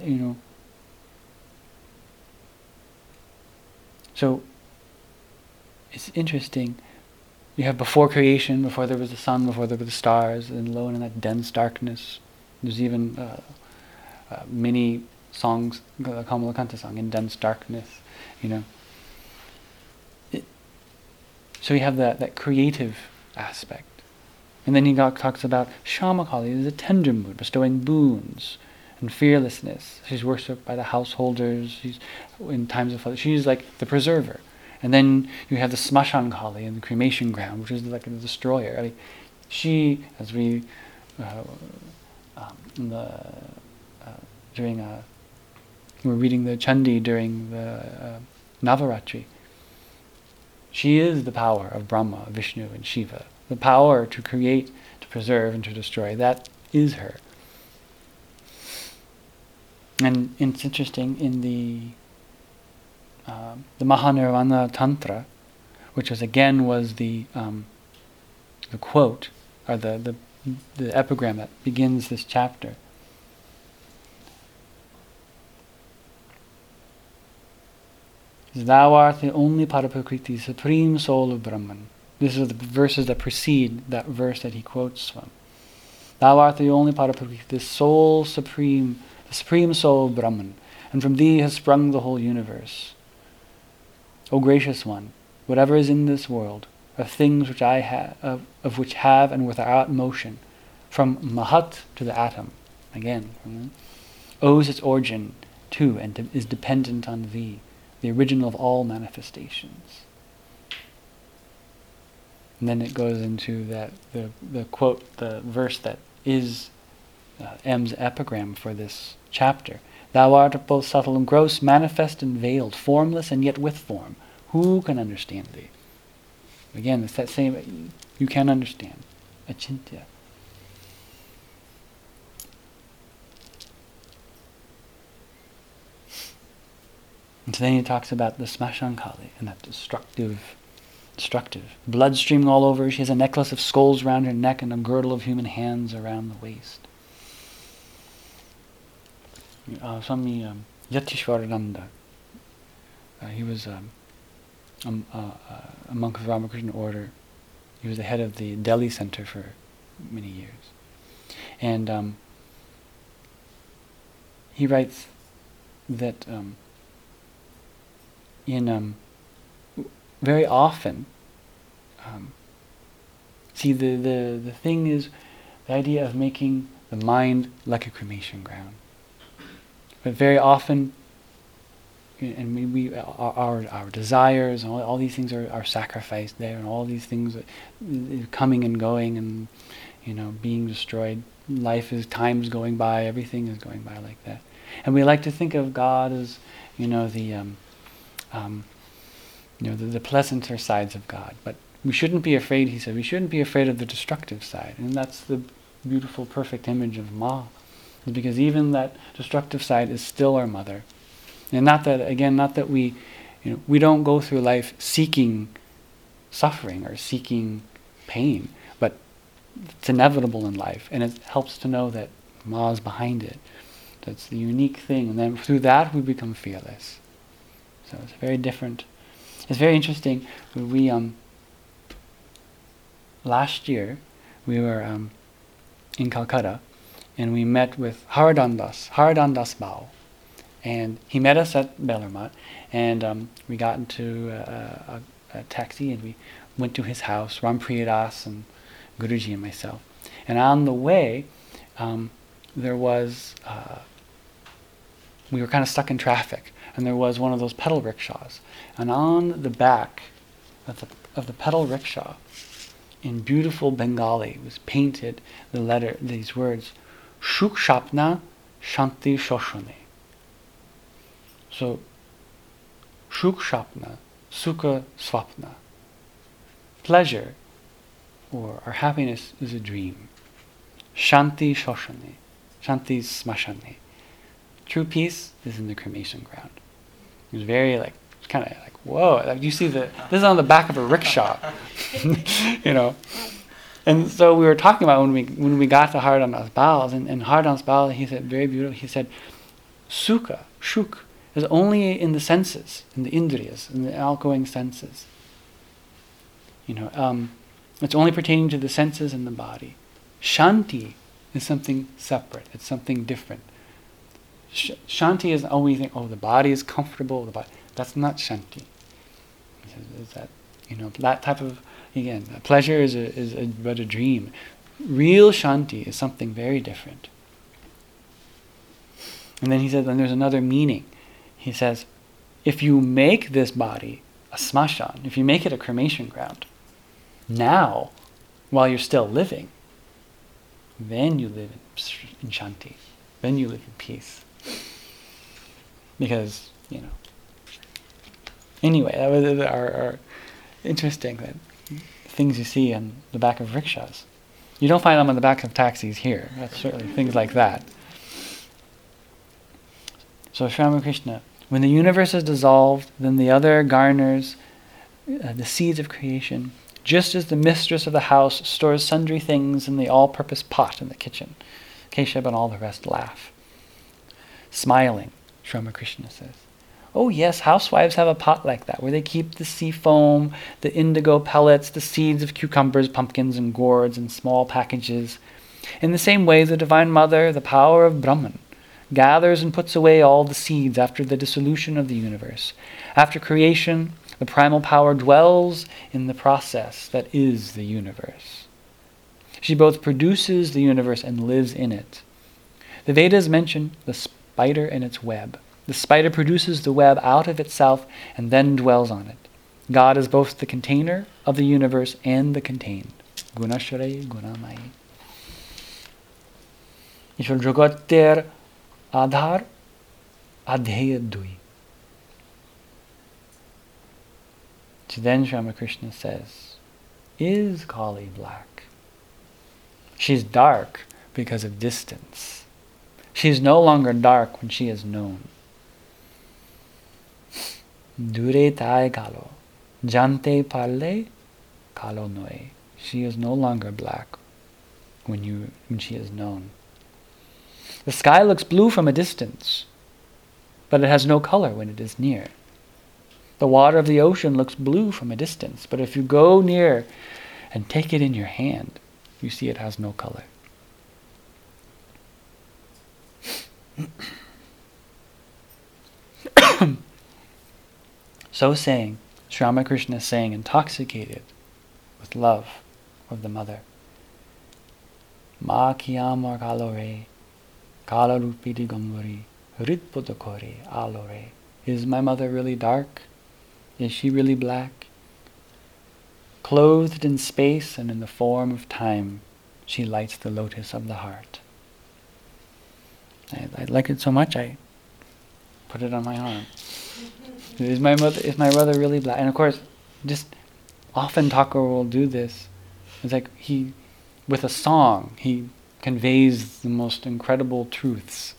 so it's interesting. You have before creation, before there was the sun, before there were the stars, and alone in that dense darkness. There's even many songs, the Kamalakanta song, in dense darkness, So you have that creative aspect. And then he talks about Shama Kali is a tender mood, bestowing boons and fearlessness. She's worshipped by the householders. She's in times of flood. She's like the preserver. And then you have the Smashan Kali in the cremation ground, which is like a destroyer. I mean, she, as we we're reading the Chandi during the Navaratri. She is the power of Brahma, Vishnu, and Shiva. The power to create, to preserve, and to destroy. That is her. And it's interesting, in the Mahanirvana Tantra, which was the quote, or the epigram that begins this chapter. Thou art the only Paraprakriti, supreme soul of Brahman. These are the verses that precede that verse that he quotes from. Thou art the only Paraprakriti, the supreme soul of Brahman, and from thee has sprung the whole universe. O gracious one, whatever is in this world are things which I have, of which have and without motion, from Mahat to the atom, again, owes its origin to and is dependent on thee, the original of all manifestations. And then it goes into the quote, the verse that is M's epigram for this chapter. Thou art both subtle and gross, manifest and veiled, formless and yet with form. Who can understand thee? Again, it's that same, you can understand. Achintya. And so then he talks about the Smashan Kali and that destructive. Blood streaming all over her. She has a necklace of skulls around her neck and a girdle of human hands around the waist. Swami Yatishwarananda, he was a monk of the Ramakrishna order. He was the head of the Delhi Center for many years. And he writes that very often, see the thing is the idea of making the mind like a cremation ground. But very often and our desires and all these things are sacrificed there, and all these things coming and going, and being destroyed. Life is, time's going by, everything is going by like that. And we like to think of God as the pleasanter sides of God, but we shouldn't be afraid. He said we shouldn't be afraid of the destructive side, and that's the beautiful, perfect image of Ma, because even that destructive side is still our mother. And not that we don't go through life seeking suffering or seeking pain, but it's inevitable in life, and it helps to know that Ma is behind it. That's the unique thing, and then through that we become fearless. So it's very different. It's very interesting. We last year we were in Calcutta, and we met with Haridan Das Bao. And he met us at Bellarmine, and we got into a taxi, and we went to his house, Rampriya Das and Guruji and myself. And on the way, there was, we were kind of stuck in traffic, and there was one of those pedal rickshaws. And on the back of the pedal rickshaw, in beautiful Bengali, was painted these words, Shuk Shapna Shanti Shoshone. So, Shuk Shapna, Sukha Swapna. Pleasure, or happiness, is a dream. Shanti Shoshane. Shanti Smashane. True peace is in the cremation ground. It was very kind of like, whoa, you see this is on the back of a rickshaw. And so we were talking about when we got to Haridan Das Bao, and Haridan Das Bao, he said, very beautiful, he said, Sukha, Shuk, is only in the senses, in the indriyas, in the outgoing senses. It's only pertaining to the senses and the body. Shanti is something separate. It's something different. Shanti is always think, the body is comfortable. That's not shanti. Is that that type of, again, pleasure is but a dream. Real shanti is something very different. And then he said, then there's another meaning. He says, if you make this body a smashan, if you make it a cremation ground, now, while you're still living, then you live in shanti. Then you live in peace. Because, Anyway, that was our interesting things you see on the back of rickshaws. You don't find them on the back of taxis here. That's certainly things like that. So Sri Ramakrishna, when the universe is dissolved, then the other garners the seeds of creation, just as the mistress of the house stores sundry things in the all-purpose pot in the kitchen. Keshav and all the rest laugh. Smiling, Sri Ramakrishna says, oh yes, housewives have a pot like that, where they keep the sea foam, the indigo pellets, the seeds of cucumbers, pumpkins, and gourds in small packages. In the same way, the Divine Mother, the power of Brahman, gathers and puts away all the seeds after the dissolution of the universe. After creation, the primal power dwells in the process that is the universe. She both produces the universe and lives in it. The Vedas mention the spider and its web. The spider produces the web out of itself and then dwells on it. God is both the container of the universe and the contained. Gunashare Gunamayi. Ishwar Jagatyer Adhar Adheya Dui. So then Sri Ramakrishna says, is Kali black? She's dark because of distance. She's no longer dark when she is known. Dure tai kalo, jante parle kalo noe. She is no longer black when she is known. The sky looks blue from a distance, but it has no color when it is near. The water of the ocean looks blue from a distance, but if you go near and take it in your hand, you see it has no color. So saying, Sri Ramakrishna is saying, intoxicated with love of the mother. Ma kiyamar kalore, kala rupidi gamburi, ritpudakore alore, Is my mother really dark? Is she really black? Clothed in space and in the form of time, she lights the lotus of the heart. I like it so much, I put it on my arm. Is my brother really black? And of course, just often Thakur will do this. It's like with a song, he conveys the most incredible truths.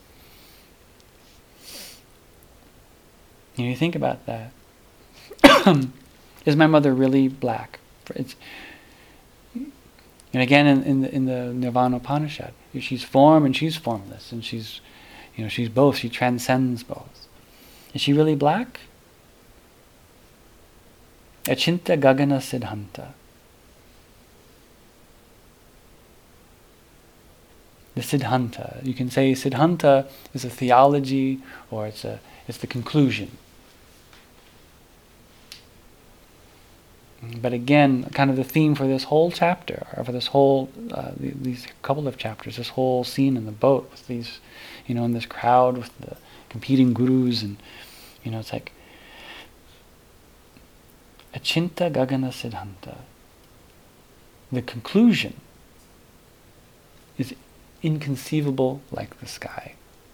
You think about that. Is my mother really black? And again, in the Nirvana Upanishad, she's form and she's formless, and she's both. She transcends both. Is she really black? Achinta Gagana Siddhanta. The Siddhanta. You can say Siddhanta is a theology, or it's the conclusion. But again, kind of the theme for this whole chapter, or for this whole, these couple of chapters, this whole scene in the boat with these, in this crowd with the competing gurus, and, it's like, Achinta Gagana Siddhanta. The conclusion is inconceivable like the sky.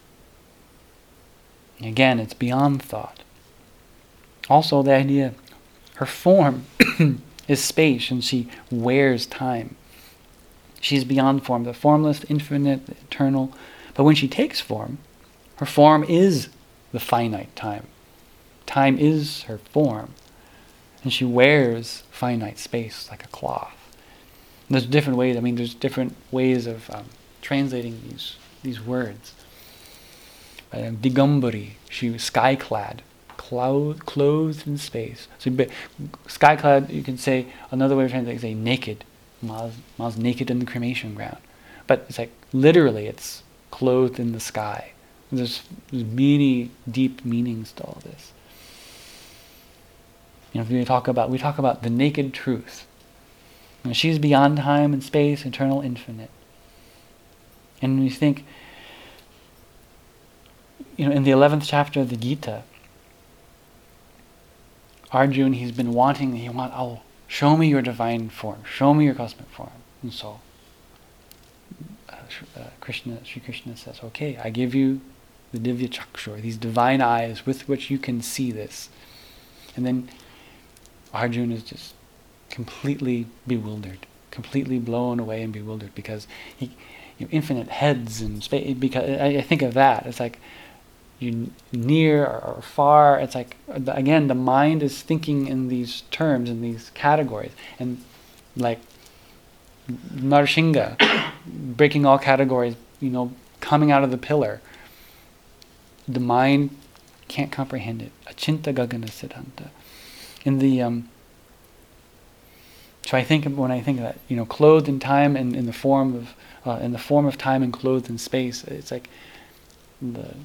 Again, it's beyond thought. Also, the idea, her form is space, and she wears time. She's beyond form, the formless, infinite, the eternal. But when she takes form, her form is the finite time. Time is her form. And she wears finite space like a cloth. And there's different ways. There's different ways of translating these words. Digambari, she was sky-clad, clothed in space. So sky-clad, you can say, another way of translating, say naked. Ma's naked in the cremation ground. But it's like, literally, it's clothed in the sky. And there's many deep meanings to all this. We talk about the naked truth. She's beyond time and space, eternal, infinite. And when you think, in the 11th chapter of the Gita, Arjuna, he's been wanting, show me your divine form, show me your cosmic form. And so, Sri Krishna says, okay, I give you the Divya Chakshur, these divine eyes with which you can see this. And then Arjuna is just completely bewildered, completely blown away and bewildered, because infinite heads and space. Because I think of that, it's like you near or far. It's like, again, the mind is thinking in these terms, in these categories, and like Narsingha breaking all categories, coming out of the pillar. The mind can't comprehend it. Achinta Gagana Siddhanta. In the so when I think of that, clothed in time and in the form of time and clothed in space, it's like the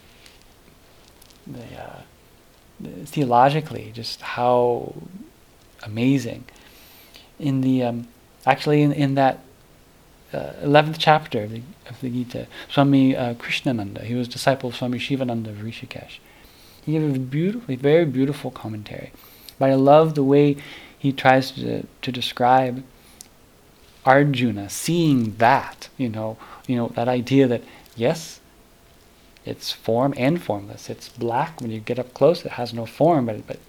theologically just how amazing. In the actually in that 11th chapter of the Gita, Swami Krishnananda, he was disciple of Swami Shivananda of Rishikesh. He gave a very beautiful commentary. But I love the way he tries to describe Arjuna seeing that, that idea that, yes, it's form and formless. It's black. When you get up close, it has no form, but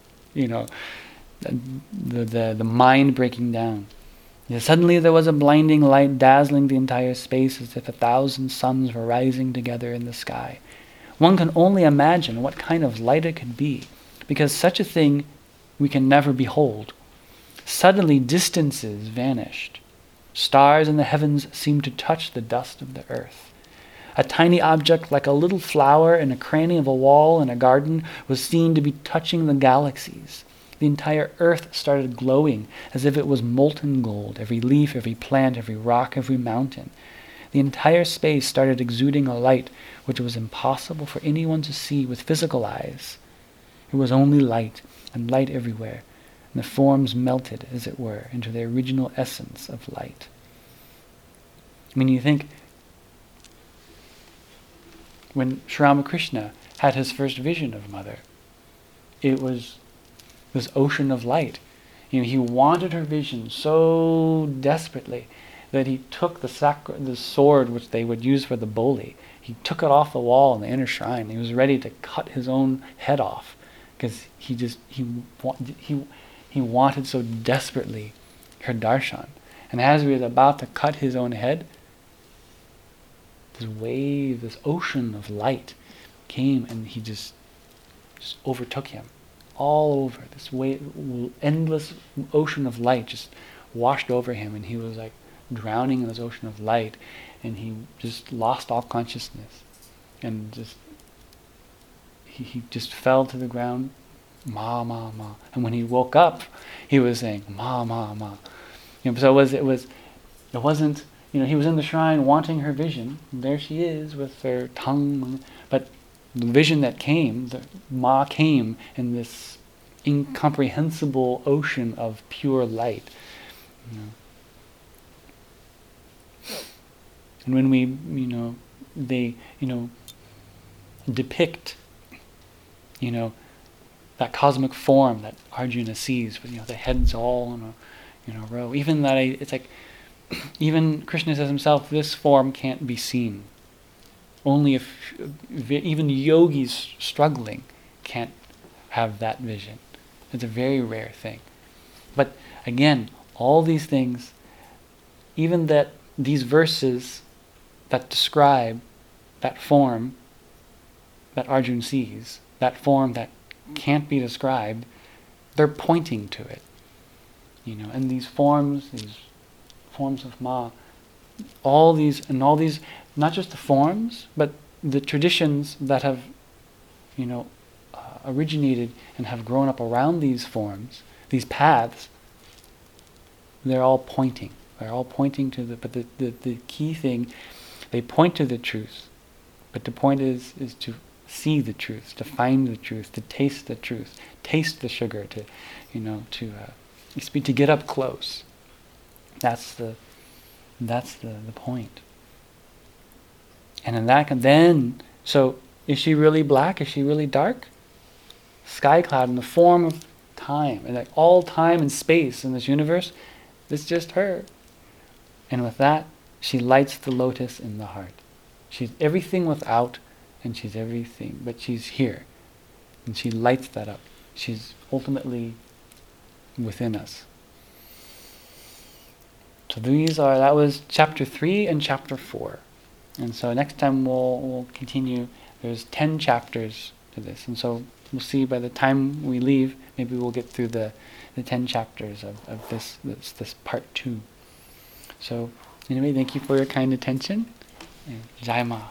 the mind breaking down. Suddenly there was a blinding light dazzling the entire space, as if 1,000 suns were rising together in the sky. One can only imagine what kind of light it could be, because such a thing we can never behold. Suddenly distances vanished. Stars in the heavens seemed to touch the dust of the earth. A tiny object like a little flower in a cranny of a wall in a garden was seen to be touching the galaxies. The entire earth started glowing as if it was molten gold, every leaf, every plant, every rock, every mountain. The entire space started exuding a light which was impossible for anyone to see with physical eyes. It was only light, and light everywhere, and the forms melted, as it were, into their original essence of light. You think, when Sri Ramakrishna had his first vision of Mother, it was this ocean of light. He wanted her vision so desperately that he took the sword which they would use for the boli. He took it off the wall in the inner shrine. He was ready to cut his own head off because he wanted so desperately her darshan. And as he was about to cut his own head, this wave, this ocean of light came, and he just overtook him. All over, this endless ocean of light just washed over him, and he was like drowning in this ocean of light, and he just lost all consciousness, and just he just fell to the ground, ma ma ma. And when he woke up, he was saying ma ma ma. So it wasn't. He was in the shrine wanting her vision. And there she is with her tongue, but the vision that came, the Ma came in this incomprehensible ocean of pure light. And when we, they, depict, that cosmic form that Arjuna sees, with the heads all in a row. Even that, it's like, even Krishna says himself, this form can't be seen. Only if even yogis struggling can't have that vision. It's a very rare thing. But again, all these things, even that these verses that describe that form that Arjuna sees, that form that can't be described, they're pointing to it. And these forms of Ma, all these, not just the forms, but the traditions that have, originated and have grown up around these forms, these paths, they're all pointing. They're all pointing to but the key thing, they point to the truth. But the point is to see the truth, to find the truth, to taste the truth, taste the sugar, to get up close. That's the point. And then, so is she really black? Is she really dark? Sky cloud in the form of time, and like all time and space in this universe, it's just her. And with that, she lights the lotus in the heart. She's everything without, and she's everything, but she's here. And she lights that up. She's ultimately within us. So that was chapter 3 and chapter 4. And so next time we'll continue. There's 10 chapters to this. And so we'll see by the time we leave, maybe we'll get through the 10 chapters of this part 2. So anyway, thank you for your kind attention. And Jai Ma.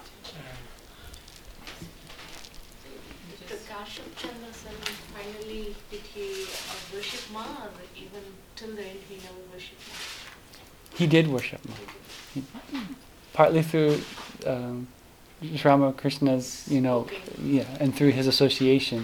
The Kashyap Chandra finally, did he worship Ma, or even till the end he never worshipped Ma? He did worship Ma. Partly through Ramakrishna's, and through his association.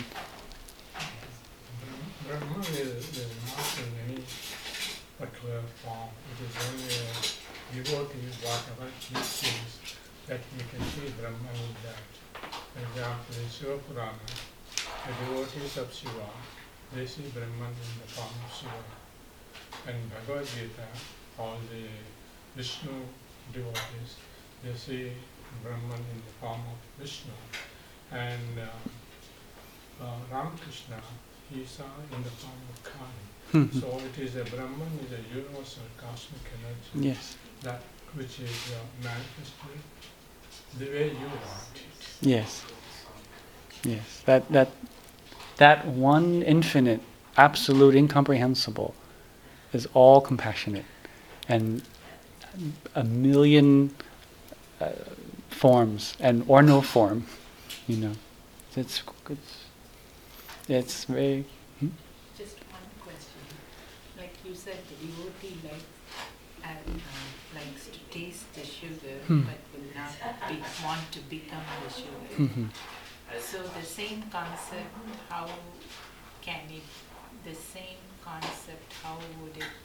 Brahman is not in any particular form. It is only a devotee, whatever he sees, that we can see Brahman in that. For example, in Shiva Purana, the devotees of Shiva, they see Brahman in the form of Shiva. And in Bhagavad Gita, all the Vishnu devotees, they see Brahman in the form of Vishnu. And Ramakrishna, he saw in the form of Kali. So it is Brahman is a universal cosmic energy. Yes. That which is manifested the way you want it. Yes. Yes. That one infinite, absolute, incomprehensible is all compassionate, and a million forms or no form, It's very. Just one question. Like you said, the devotee likes to taste the sugar, but will not want to become the sugar. So the same concept, how would it